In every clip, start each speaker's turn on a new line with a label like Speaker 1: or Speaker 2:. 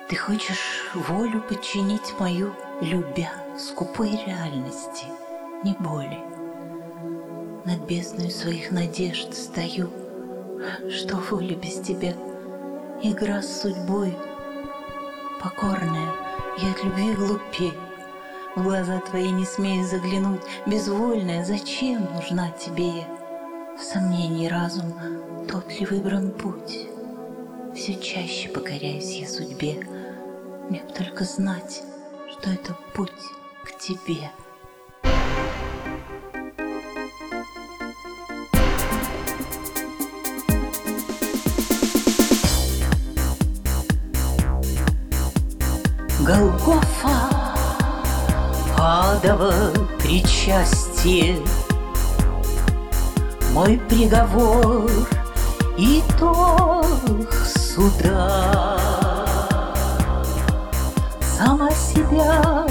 Speaker 1: Ты хочешь волю подчинить мою, любя скупой реальности, не боли. Над бездной своих надежд стою, что воля без тебя, игра с судьбой. Покорная, я от любви глупею, в глаза твои не смею заглянуть, безвольная, зачем нужна тебе я? В сомнении разум, тот ли выбран путь? Все чаще покоряюсь я судьбе, мне б только знать, что это путь к тебе. Голгофа, адово причастие, мой приговор, итог суда. Сама себя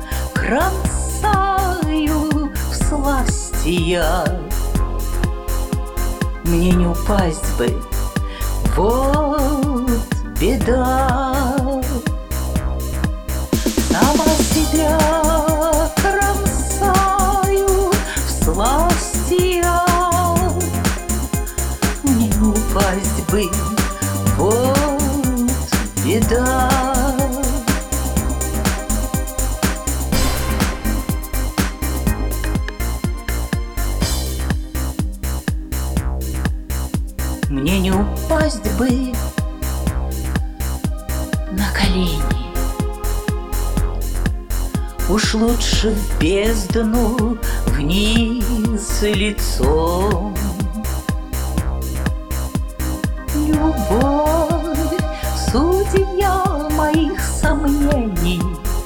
Speaker 1: кромсаю всластия, мне не упасть бы, вот беда. Сама себя кромсаю всластия, мне не упасть бы, вот беда. Мне не упасть бы на колени, уж лучше в бездну вниз лицом. Любовь, судья моих сомнений,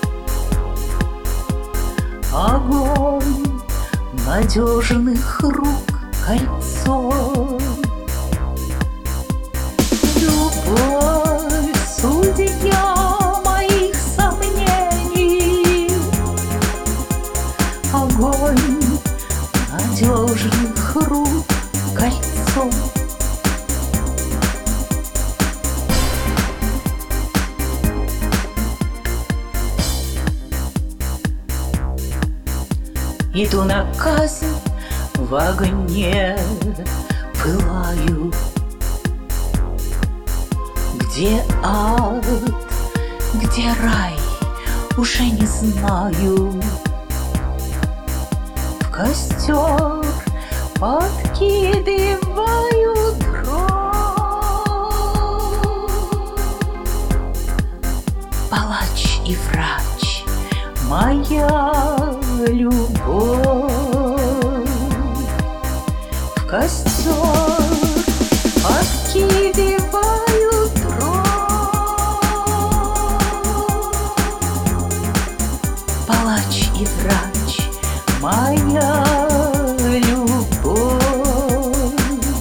Speaker 1: огонь надежных рук кольцо. Любовь, судья моих сомнений, огонь надежных рук кольцо. Иду на казнь, в огне пылаю. Где ад, где рай, уже не знаю. В костер подкидываю дров. Палач и врач, моя любовь. В костер подкидываю дров. Палач и врач, моя любовь.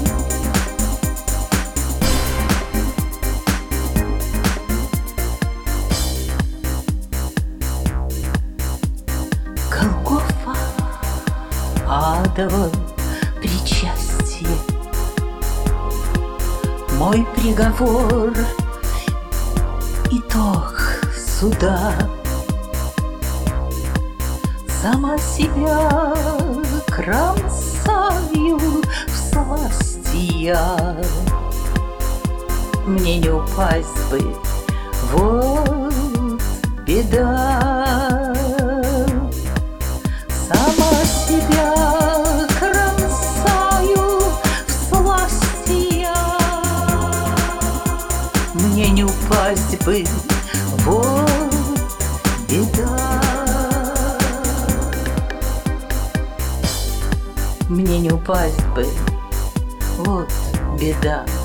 Speaker 1: Голгофа, адово причастие, мой приговор, итог суда. Сама себя кромсаю всластия, мне не упасть бы, вот беда. Сама себя кромсаю всластия, мне не упасть бы, вот беда. Мне не упасть бы, вот беда.